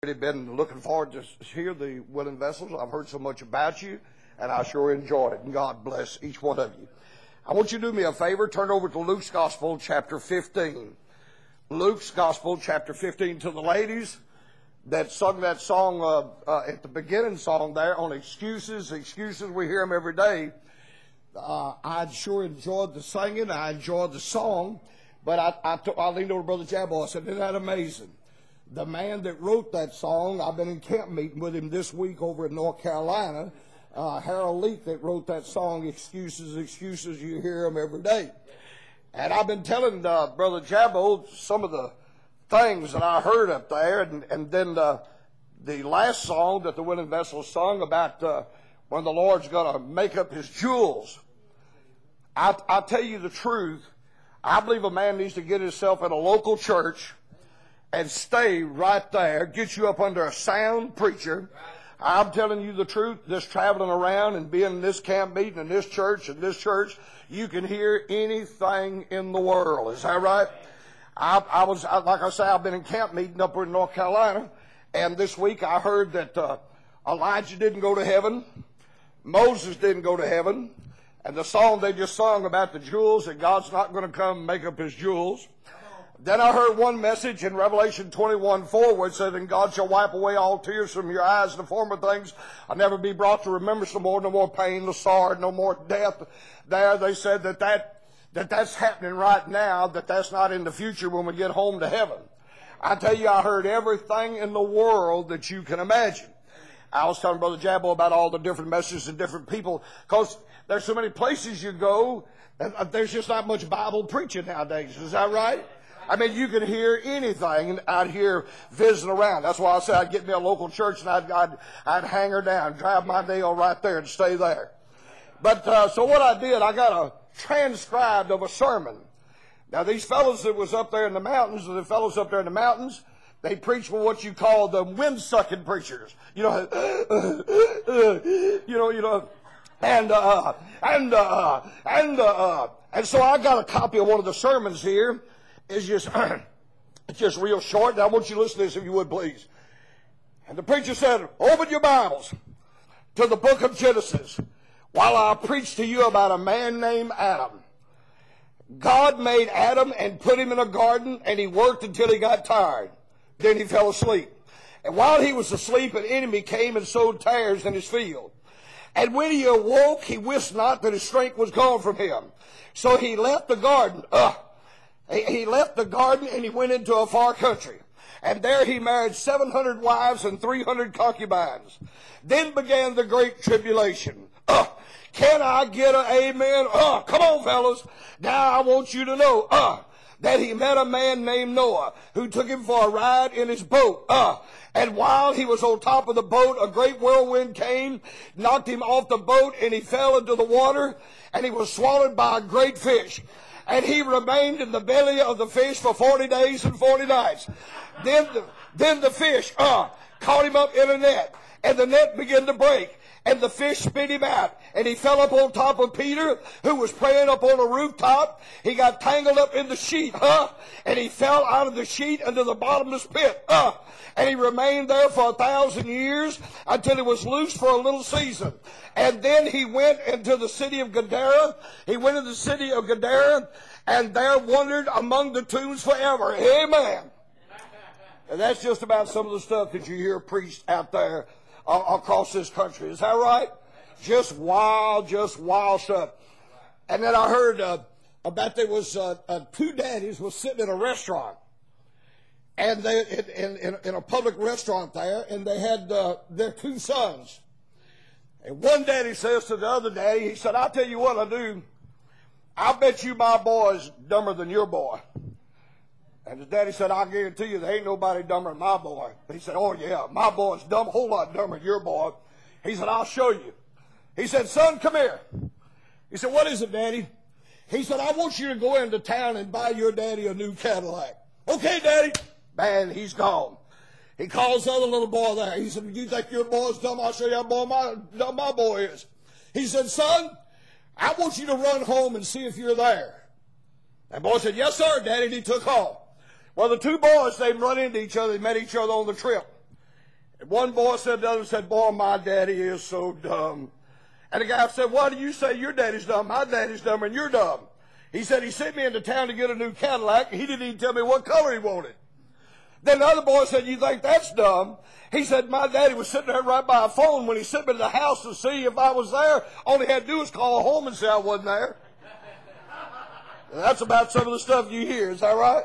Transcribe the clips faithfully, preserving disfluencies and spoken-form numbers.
Really been looking forward to hear the willing vessels. I've heard so much about you, and I sure enjoyed it. And God bless each one of you. I want you to do me a favor. Turn over to Luke's Gospel, chapter fifteen. Luke's Gospel, chapter fifteen. To the ladies that sung that song uh, uh, at the beginning song there on excuses, excuses, we hear them every day. Uh, I sure enjoyed the singing. I enjoyed the song. But I, I, t- I leaned over to Brother Jabbo. I said, isn't that amazing? The man that wrote that song, I've been in camp meeting with him this week over in North Carolina, uh, Harold Leake, that wrote that song, Excuses, Excuses, you hear them every day. And I've been telling uh, Brother Jabbo some of the things that I heard up there, and, and then uh, the last song that the Willing Vessels sung about uh, when the Lord's going to make up his jewels. I, I tell you the truth, I believe a man needs to get himself in a local church and stay right there, get you up under a sound preacher. I'm telling you the truth, just traveling around and being in this camp meeting and this church and this church, you can hear anything in the world. Is that right? I, I was, like I say, I've been in camp meeting up in North Carolina, and this week I heard that uh, Elijah didn't go to heaven, Moses didn't go to heaven, and the song they just sung about the jewels, that God's not going to come make up his jewels. Then I heard one message in Revelation twenty-one four where it said, and God shall wipe away all tears from your eyes, and the former things I'll never be brought to remembrance no more, no more pain, no sorrow, no more death. There they said that, that, that that's happening right now, that that's not in the future when we get home to heaven. I tell you, I heard everything in the world that you can imagine. I was telling Brother Jabbo about all the different messages and different people, because there's so many places you go, and there's just not much Bible preaching nowadays. Is that right? I mean, you can hear anything out here visiting around. That's why I said I'd get me a local church and I'd, I'd, I'd hang her down, drive my nail right there and stay there. But uh, so what I did, I got a transcribed of a sermon. Now, these fellows that was up there in the mountains, the fellows up there in the mountains, they preach for what you call the wind-sucking preachers. You know, you know, you know, and, uh, and, uh, and, uh, and so I got a copy of one of the sermons here. It's just, it's just real short, and I want you to listen to this if you would, please. And the preacher said, open your Bibles to the book of Genesis while I preach to you about a man named Adam. God made Adam and put him in a garden, and he worked until he got tired. Then he fell asleep. And while he was asleep, an enemy came and sowed tares in his field. And when he awoke, he wist not that his strength was gone from him. So he left the garden. Ugh. He left the garden and he went into a far country. And there he married seven hundred wives and three hundred concubines. Then began the great tribulation. Uh, can I get an amen? Uh, come on, fellas. Now I want you to know uh, that he met a man named Noah who took him for a ride in his boat. Uh, and while he was on top of the boat, a great whirlwind came, knocked him off the boat, and he fell into the water, and he was swallowed by a great fish. And he remained in the belly of the fish for forty days and forty nights. Then the, then the fish uh, caught him up in a net, and the net began to break, and the fish spit him out. And he fell up on top of Peter, who was praying up on a rooftop. He got tangled up in the sheet, huh? And he fell out of the sheet into the bottomless pit, uh, and he remained there for a thousand years until he was loosed for a little season. And then he went into the city of Gadara. He went into the city of Gadara, and there wandered among the tombs forever. Amen. And that's just about some of the stuff that you hear preached out there uh, across this country. Is that right? Just wild, just wild stuff. And then I heard uh, about there was uh, uh, two daddies was sitting in a restaurant, and they in, in, in a public restaurant there, and they had uh, their two sons. And one daddy says to the other daddy, he said, I'll tell you what I do. I bet you my boy's dumber than your boy. And the daddy said, I guarantee you there ain't nobody dumber than my boy. He said, oh yeah, my boy's dumb, a whole lot dumber than your boy. He said, I'll show you. He said, son, come here. He said, what is it, Daddy? He said, I want you to go into town and buy your daddy a new Cadillac. Okay, Daddy. Man, he's gone. He calls the other little boy there. He said, you think your boy's dumb? I'll show you how boy my, dumb my boy is. He said, son, I want you to run home and see if you're there. That boy said, yes, sir, Daddy, and he took off. Well, the two boys, they run into each other. They met each other on the trip. And one boy said to the other, said, boy, my daddy is so dumb. And the guy said, why do you say your daddy's dumb? My daddy's dumber and you're dumb. He said he sent me into town to get a new Cadillac. He didn't even tell me what color he wanted. Then the other boy said, you think that's dumb? He said, my daddy was sitting there right by a phone when he sent me to the house to see if I was there. All he had to do was call home and say I wasn't there. That's about some of the stuff you hear. Is that right?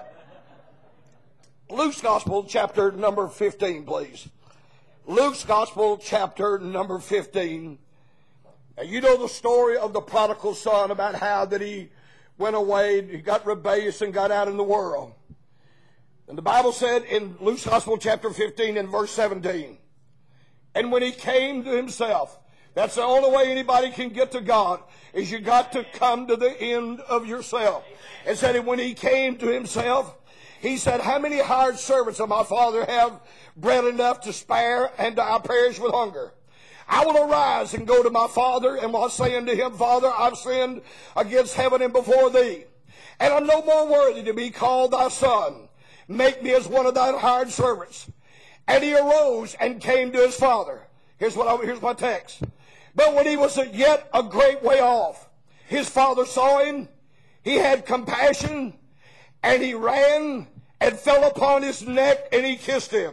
Luke's Gospel, chapter number fifteen, please. Luke's Gospel, chapter number fifteen. Now, you know the story of the prodigal son, about how that he went away, he got rebellious and got out in the world. And the Bible said in Luke's Gospel, chapter fifteen, and verse seventeen, and when he came to himself, that's the only way anybody can get to God, is you got to come to the end of yourself. It said, and when he came to himself, he said, how many hired servants of my father have bread enough to spare, and I perish with hunger? I will arise and go to my father, and will say unto him, Father, I've sinned against heaven and before thee, and I'm no more worthy to be called thy son. Make me as one of thine hired servants. And he arose and came to his father. Here's what I, here's my text. But when he was yet a great way off, his father saw him, he had compassion, and he ran and fell upon his neck, and he kissed him.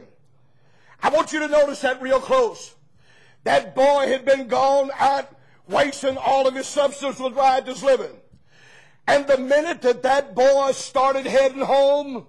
I want you to notice that real close. That boy had been gone out, wasting all of his substance with riotous living. And the minute that that boy started heading home,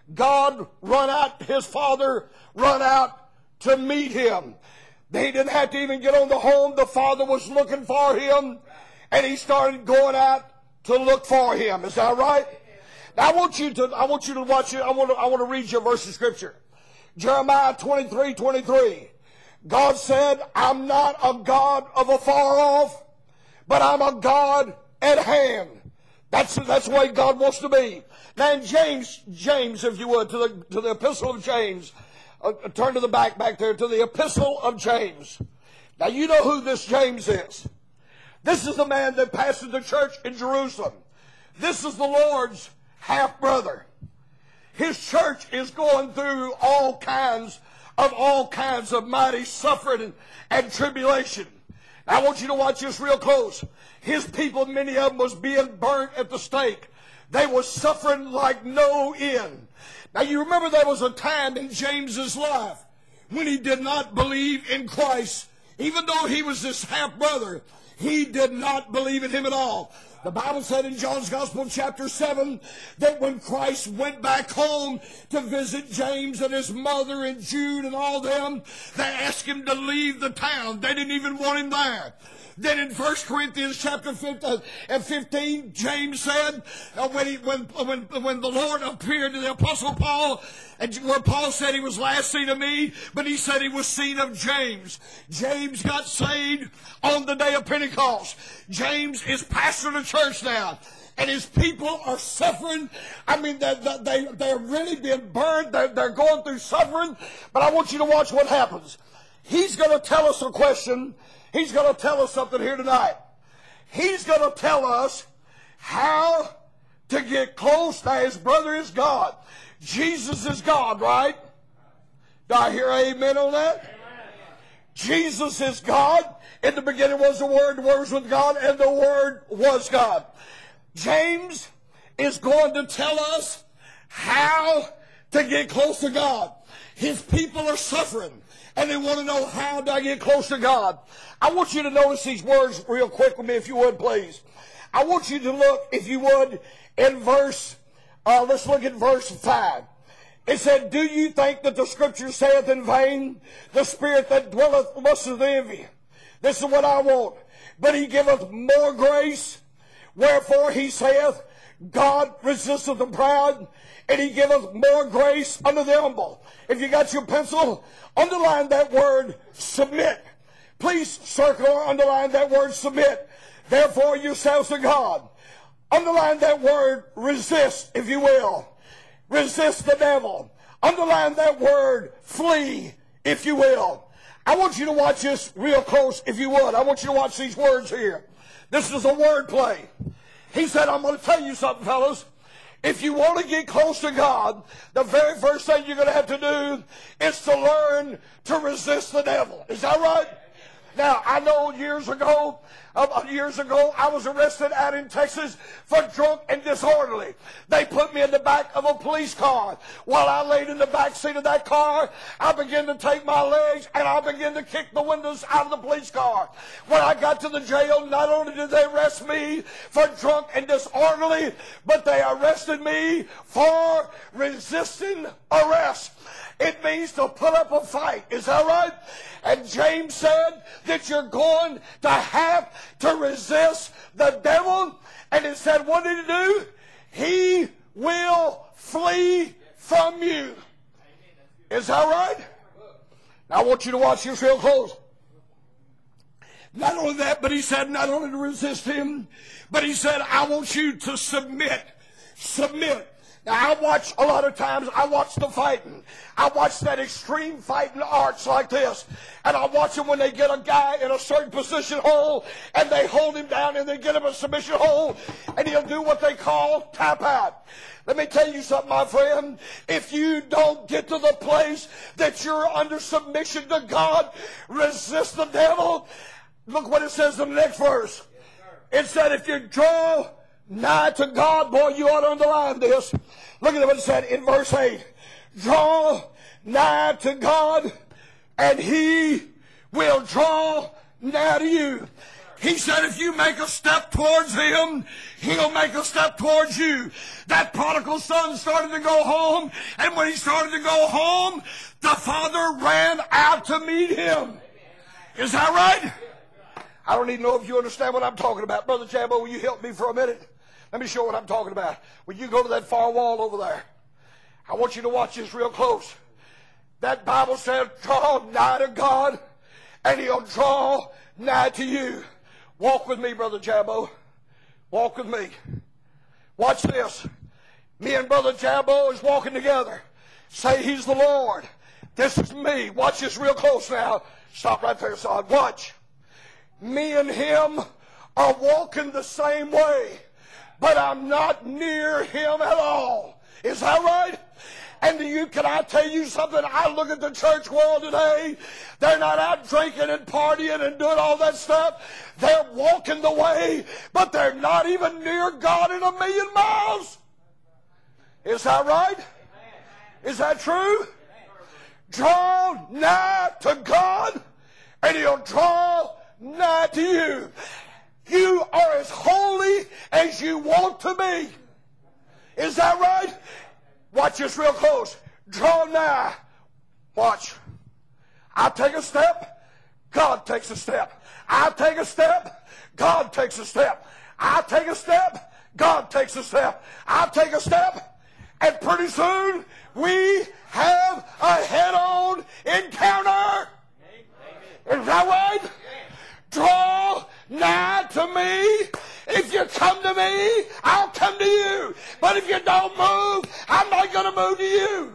God run out, his father run out to meet him. They didn't have to even get on the home. The father was looking for him, and he started going out to look for him. Is that right? Now I want you to, I want you to watch it. I want to, I want to read you a verse of scripture. Jeremiah twenty-three twenty-three. God said, I'm not a God of afar off, but I'm a God at hand. That's, that's the way God wants to be. Now in James, James, if you would, to the, to the epistle of James, uh, turn to the back, back there, to the epistle of James. Now you know who this James is. This is the man that pastored the church in Jerusalem. This is the Lord's half-brother. His church is going through all kinds of all kinds of mighty suffering and, and tribulation. I want you to watch this real close. His people, many of them, was being burnt at the stake. They were suffering like no end. Now you remember there was a time in James's life when he did not believe in Christ. Even though he was this half-brother, he did not believe in him at all. The Bible said in John's Gospel chapter seven that when Christ went back home to visit James and his mother and Jude and all them, they asked him to leave the town. They didn't even want him there. Then in First Corinthians chapter fifteen, James said, uh, when, he, when, when, when the Lord appeared to the Apostle Paul, and where Paul said he was last seen of me, but he said he was seen of James. James got saved on the day of Pentecost. James is pastoring a church now. And his people are suffering. I mean, they, they, they're really being burned. They're, they're going through suffering. But I want you to watch what happens. He's going to tell us a question. He's going to tell us something here tonight. He's going to tell us how to get close to his brother is God. Jesus is God, right? Do I hear amen on that? Amen. Jesus is God. In the beginning was the Word, the Word was with God, and the Word was God. James is going to tell us how to get close to God. His people are suffering, and they want to know, how do I get close to God? I want you to notice these words real quick with me, if you would, please. I want you to look, if you would, in verse, uh, let's look at verse five. It said, do you think that the Scripture saith in vain, the Spirit that dwelleth lusteth envy? This is what I want. But he giveth more grace. Wherefore he saith, God resisteth the proud, and he giveth more grace unto the humble. If you got your pencil, underline that word, submit. Please circle or underline that word, submit. Therefore yourselves to God. Underline that word, resist, if you will. Resist the devil. Underline that word, flee, if you will. I want you to watch this real close, if you would. I want you to watch these words here. This is a word play. He said, I'm going to tell you something, fellas. If you want to get close to God, the very first thing you're going to have to do is to learn to resist the devil. Is that right? Now, I know years ago, uh, years ago, I was arrested out in Texas for drunk and disorderly. They put me in the back of a police car. While I laid in the back seat of that car, I began to take my legs and I began to kick the windows out of the police car. When I got to the jail, not only did they arrest me for drunk and disorderly, but they arrested me for resisting arrest. It means to put up a fight. Is that right? And James said that you're going to have to resist the devil. And it said, what did he do? He will flee from you. Is that right? Now I want you to watch this real close. Not only that, but he said not only to resist him, but he said, I want you to submit. Submit. Now, I watch a lot of times, I watch the fighting. I watch that extreme fighting arts like this. And I watch them when they get a guy in a certain position hold, and they hold him down, and they get him a submission hold, and he'll do what they call tap out. Let me tell you something, my friend. If you don't get to the place that you're under submission to God, resist the devil. Look what it says in the next verse. It said, if you draw nigh to God, boy, you ought to underline this. Look at what it said in verse eight. Draw nigh to God, and he will draw nigh to you. He said if you make a step towards him, he'll make a step towards you. That prodigal son started to go home, and when he started to go home, the father ran out to meet him. Is that right? I don't even know if you understand what I'm talking about. Brother Jambo, will you help me for a minute? Let me show what I'm talking about. When you go to that far wall over there, I want you to watch this real close. That Bible says, draw nigh to God, and he'll draw nigh to you. Walk with me, Brother Jambo. Walk with me. Watch this. Me and Brother Jambo is walking together. Say, he's the Lord. This is me. Watch this real close now. Stop right there, son. Watch. Me and him are walking the same way, but I'm not near him at all. Is that right? And do you, can I tell you something? I look at the church world today. They're not out drinking and partying and doing all that stuff. They're walking the way, but they're not even near God in a million miles. Is that right? Is that true? Draw nigh to God, and he'll draw nigh to you. You are as holy as you want to be. Is that right? Watch this real close. Draw nigh. Watch. I take a step, God takes a step. I take a step, God takes a step. I take a step, God takes a step. I take a step, and pretty soon we have a head-on encounter. Is that right? Draw nigh to me. If you come to me, I'll come to you. But if you don't move, I'm not going to move to you.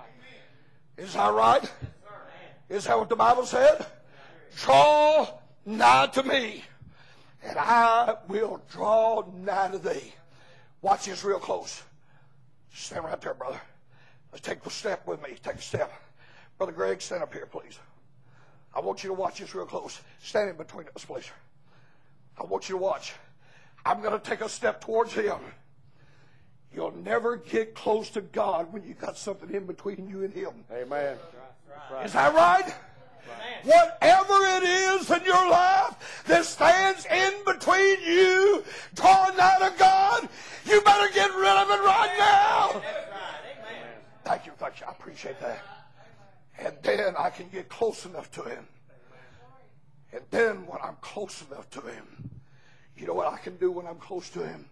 Is that right? Is that what the Bible said? Draw nigh to me, and I will draw nigh to thee. Watch this real close. Stand right there, brother. Let's take the step with me. Take a step. Brother Greg, stand up here, please. I want you to watch this real close. Stand in between us, please. I want you to watch. I'm going to take a step towards him. You'll never get close to God when you got something in between you and him. Amen. Is that right? Whatever it is in your life that stands in between you, drawing nigh to God, you better get rid of it right now. Thank you, thank you. I appreciate that. And then I can get close enough to him. And then when I'm close enough to him, you know what I can do when I'm close to him?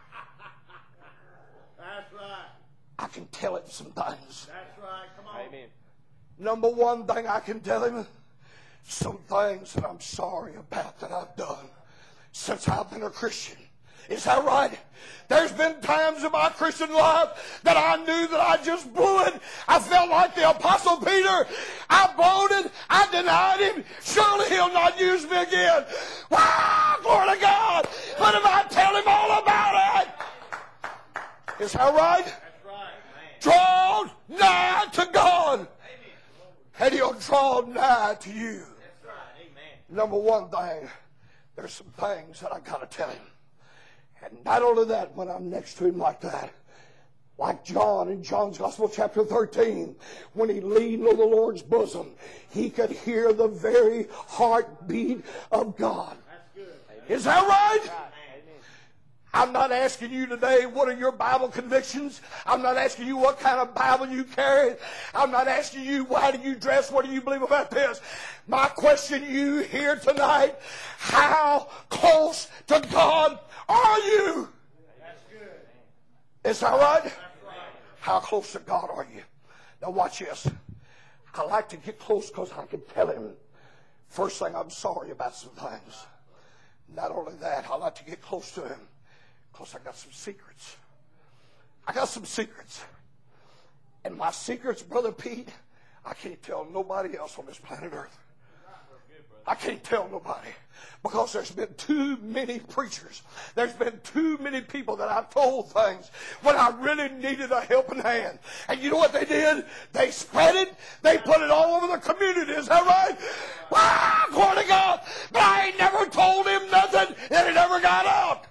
That's right. I can tell him some things. That's right. Come on. Amen. Number one thing I can tell him, some things that I'm sorry about that I've done since I've been a Christian. Is that right? There's been times in my Christian life that I knew that I just blew it. I felt like the Apostle Peter. I blowed it. I denied him. Surely he'll not use me again. Wow, glory to God. But if I tell him all about it, Is that right? That's right. Draw nigh to God, and He'll draw nigh to you. That's right. Amen. Number one thing, there's some things that I got to tell Him. And not only that, when I'm next to Him like that, like John in John's Gospel chapter thirteen, when he leaned on the Lord's bosom, he could hear the very heartbeat of God. That's good. Is that right? Amen. I'm not asking you today, what are your Bible convictions? I'm not asking you what kind of Bible you carry. I'm not asking you, how do you dress? What do you believe about this? My question to you here tonight, how close to God are you? That's good. Is that right? That's right. How close to God are you? Now watch this. I like to get close because I can tell Him. First thing, I'm sorry about some things. Not only that, I like to get close to Him because I got some secrets. I got some secrets. And my secrets, Brother Pete, I can't tell nobody else on this planet Earth. I can't tell nobody because there's been too many preachers. There's been too many people that I've told things when I really needed a helping hand. And you know what they did? They spread it. They put it all over the community. Is that right? Ah, glory to God. But I ain't never told him nothing that it never got out.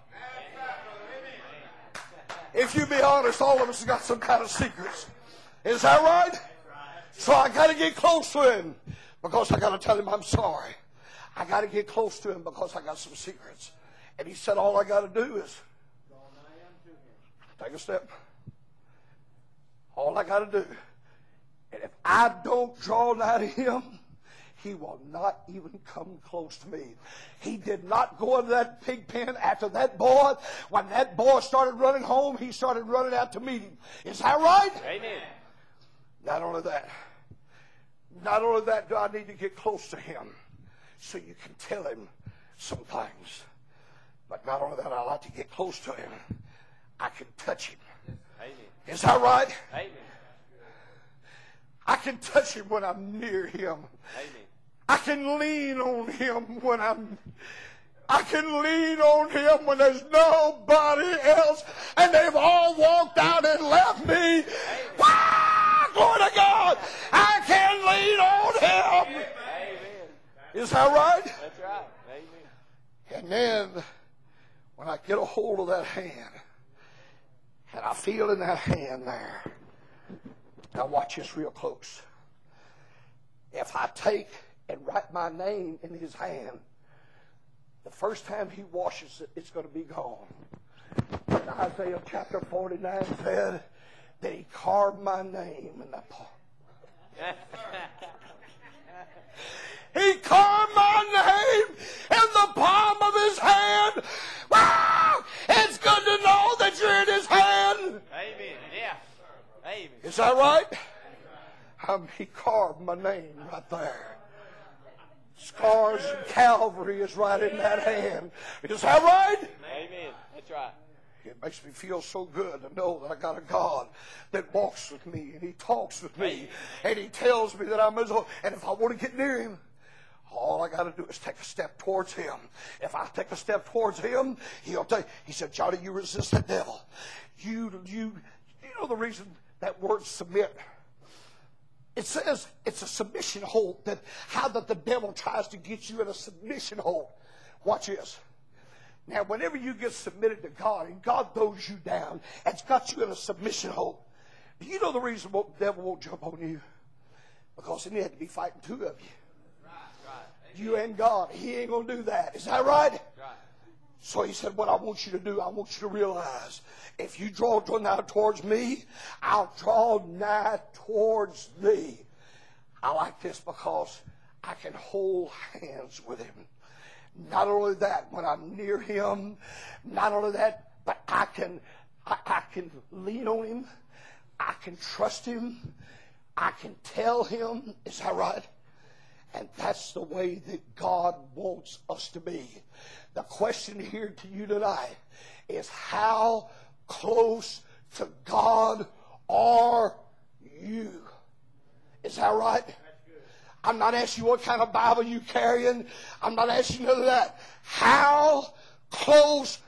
If you be honest, all of us have got some kind of secrets. Is that right? So I got to get close to Him because I got to tell Him I'm sorry. I got to get close to Him because I got some secrets. And He said all I got to do is take a step. All I got to do. And if I don't draw nigh to Him, He will not even come close to me. He did not go into that pig pen after that boy. When that boy started running home, he started running out to meet him. Is that right? Amen. Not only that. Not only that do I need to get close to Him so you can tell Him some things. But not only that, I like to get close to Him. I can touch Him. Amen. Is that right? Amen. I can touch Him when I'm near Him. Amen. I can lean on Him when I'm... I can lean on Him when there's nobody else and they've all walked out and left me. Ah, glory to God! I can lean on Him. Amen. Is that right? That's right. Amen. And then when I get a hold of that hand and I feel in that hand there, now watch this real close. If I take and write my name in His hand, the first time He washes it, it's going to be gone. And Isaiah chapter forty-nine said that He carved my name in that palm. He carved my name in the palm of His hand. Wow! It's good to know that you're in His hand. Amen. Yeah. Amen. Is that right? Um, he carved my name right there. Scars and Calvary is right in that hand. Is that right? Amen. That's right. It makes me feel so good to know that I got a God that walks with me and He talks with me and He tells me that I'm His own. And if I want to get near Him, all I got to do is take a step towards Him. If I take a step towards Him, He'll take. He said, Johnny, you resist the devil. You, you, you know the reason that word submit. It says it's a submission hold. That how that the devil tries to get you in a submission hold. Watch this. Now, whenever you get submitted to God and God throws you down, it's got you in a submission hold. Do you know the reason why the devil won't jump on you? Because then he had to be fighting two of you. Right. Right. You and God. He ain't going to do that. Is that right? Right. So He said, what I want you to do, I want you to realize, if you draw nigh towards me, I'll draw nigh towards thee. I like this because I can hold hands with Him. Not only that, when I'm near Him, not only that, but I can, I, I can lean on Him. I can trust Him. I can tell Him. Is that right? And that's the way that God wants us to be. The question here to you tonight is, how close to God are you? Is that right? I'm not asking you what kind of Bible you carrying. I'm not asking you none of that. How close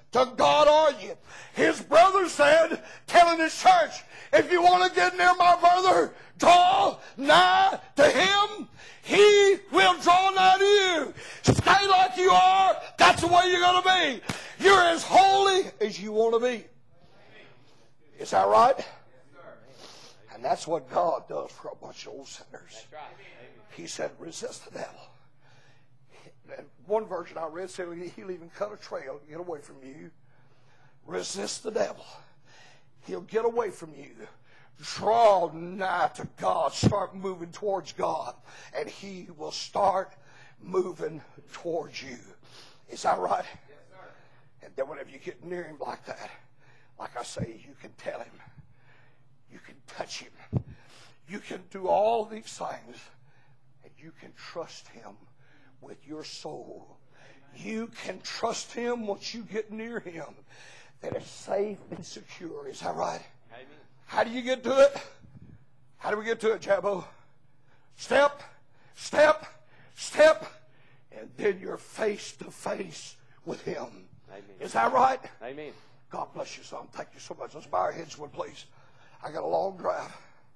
to God are you? His brother said, telling his church, if you want to get near my brother, draw nigh to him. He will draw nigh to you. Stay like you are. That's the way you're going to be. You're as holy as you want to be. Is that right? And that's what God does for a bunch of old sinners. He said, resist the devil. And one version I read said he'll even cut a trail and get away from you. Resist the devil. He'll get away from you. Draw nigh to God. Start moving towards God. And he will start moving towards you. Is that right? Yes, sir. And then whenever you get near him like that, like I say, you can tell him. You can touch him. You can do all these things. And you can trust him with your soul. You can trust him once you get near him. That it's safe and secure. Is that right? Amen. How do you get to it? How do we get to it, Jabbo? Step, step, step, and then you're face to face with him. Amen. Is that right? Amen. God bless you, son. Thank you so much. Let's bow our heads, one, please. I got a long drive.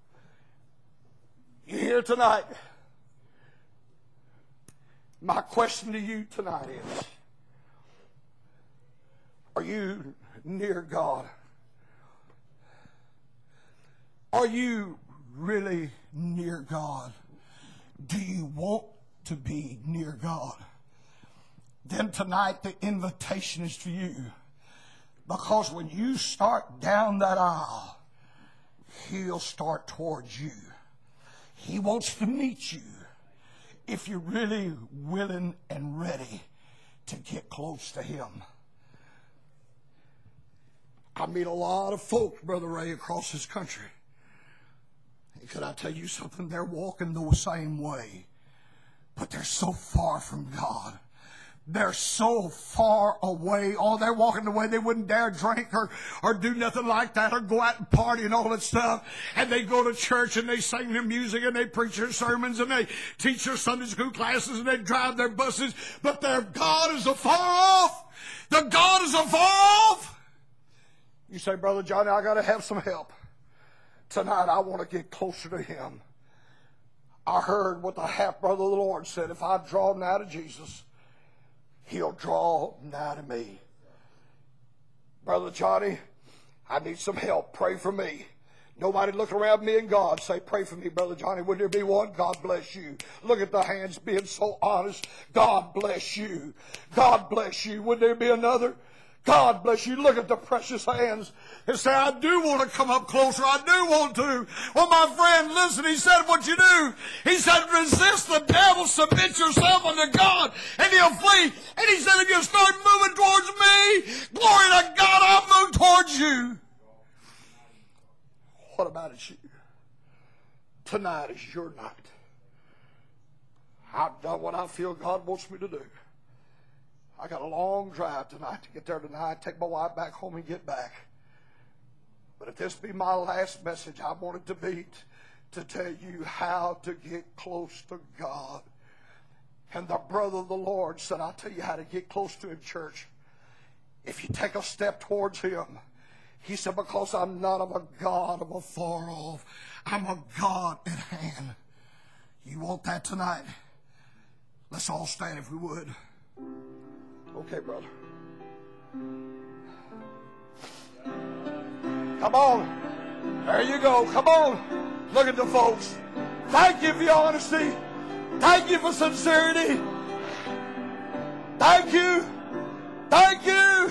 You here tonight? My question to you tonight is, are you near God? Are you really near God? Do you want to be near God? Then tonight the invitation is for you. Because when you start down that aisle, he'll start towards you. He wants to meet you if you're really willing and ready to get close to him. I meet a lot of folks, Brother Ray, across this country. And could I tell you something? They're walking the same way, but they're so far from God. They're so far away. Oh, they're walking the way they wouldn't dare drink or, or do nothing like that or go out and party and all that stuff. And they go to church and they sing their music and they preach their sermons and they teach their Sunday school classes and they drive their buses. But their God is afar off. The God is afar off. You say, Brother Johnny, I got to have some help. Tonight I want to get closer to him. I heard what the half-brother of the Lord said. If I draw nigh to Jesus, he'll draw nigh to me. Brother Johnny, I need some help. Pray for me. Nobody look around me and God say, pray for me, Brother Johnny. Would there be one? God bless you. Look at the hands being so honest. God bless you. God bless you. Would there be another? God bless you. Look at the precious hands and say, I do want to come up closer. I do want to. Well, my friend, listen, he said what you do. He said, resist the devil, submit yourself unto God, and he'll flee. And he said, if you start moving towards me, glory to God, I'll move towards you. What about it, you? Tonight is your night. I've done what I feel God wants me to do. I got a long drive tonight to get there tonight, take my wife back home and get back. But if this be my last message, I want it to be to tell you how to get close to God. And the brother of the Lord said, I'll tell you how to get close to him, church. If you take a step towards him, he said, because I'm not of a God of afar off. I'm a God at hand. You want that tonight? Let's all stand if we would. Okay, brother. Come on. There you go. Come on. Look at the folks. Thank you for your honesty. Thank you for sincerity. Thank you. Thank you.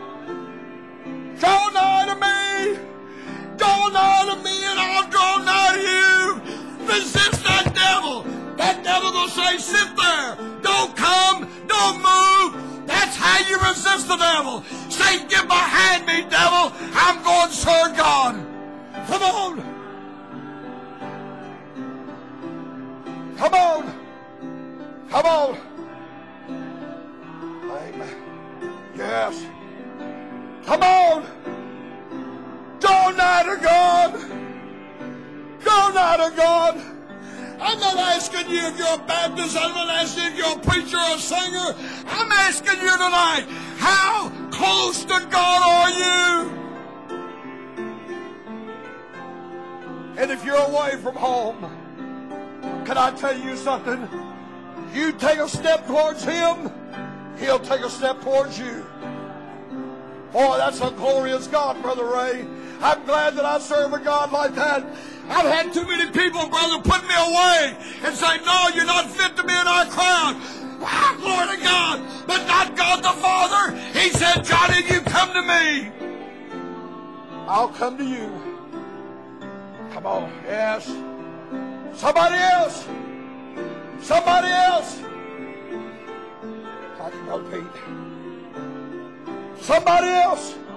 Draw nigh to me. Draw nigh to me and I'll draw nigh to you. Resist that devil. That devil will say, sit there. Don't come. Don't move. That's how you resist the devil. Say, get behind me, devil. I'm going to serve God. Come on. Come on. Come on. Amen. Yes. Come on. Draw nigh to God. Draw nigh to God. I'm not asking you if you're a Baptist. I'm not asking if you're a preacher or a singer. I'm asking you tonight, how close to God are you? And if you're away from home, can I tell you something? You take a step towards Him, He'll take a step towards you. Boy, that's a glorious God, Brother Ray. I'm glad that I serve a God like that. I've had too many people, brother, put me away and say, no, you're not fit to be in our crowd. Ah, glory to God. But not God the Father. He said, Johnny, you come to me. I'll come to you. Come on. Yes. Somebody else. Somebody else. Thank you, Brother Pete. Somebody else.